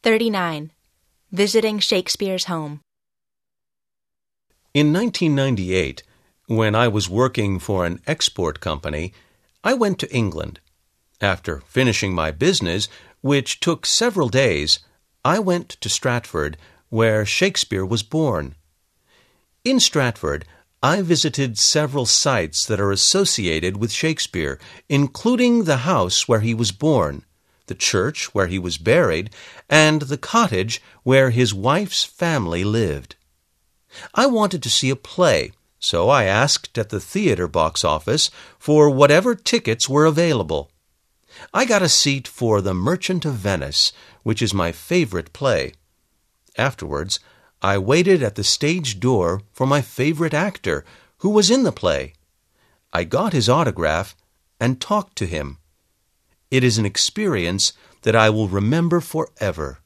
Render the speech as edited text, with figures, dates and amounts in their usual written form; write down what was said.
39. Visiting Shakespeare's home. In 1998, when I was working for an export company, I went to England. After finishing my business, which took several days, I went to Stratford, where Shakespeare was born. In Stratford, I visited several sites that are associated with Shakespeare, including the house where he was born, the church where he was buried, and the cottage where his wife's family lived. I wanted to see a play, so I asked at the theater box office for whatever tickets were available. I got a seat for The Merchant of Venice, which is my favorite play. Afterwards, I waited at the stage door for my favorite actor, who was in the play. I got his autograph and talked to him. It is an experience that I will remember forever.